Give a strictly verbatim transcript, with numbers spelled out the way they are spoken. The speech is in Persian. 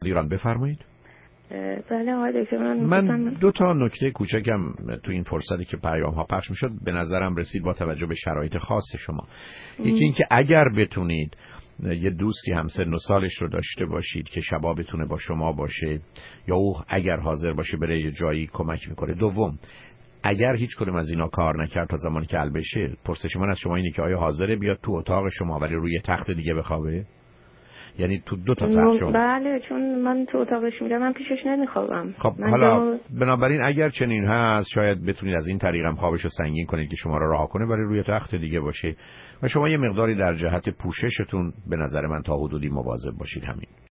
ایران. بفرمایید. بله آقای دکتر، من, من دو تا نکته کوچکم تو این فرصتی که پیام ها پخش میشد به نظرم رسید با توجه به شرایط خاص شما. یکی این که اگر بتونید یه دوستی هم سن و سالش رو داشته باشید که شبا بتونه با شما باشه یا او اگر حاضر باشه بره یه جایی کمک میکنه. دوم، اگر هیچ کدوم از اینا کار نکرد تا زمانی که حل بشه، پرسش من از شما اینه که آیا حاضره بیاد تو اتاق شما ولی روی تخت دیگه بخوابه؟ یعنی تو دو تا تخت شما. بله، چون من تو اتاقش میرم، من پیشش نمیخوابم. خب حالا دو... بنابراین اگر چنین هست شاید بتونید از این طریق هم خوابش رو سنگین کنید که شما رو رها کنه ولی روی تخت دیگه باشه و شما یه مقداری در جهت پوششتون به نظر من تا حدودی مواظب باشید. همین.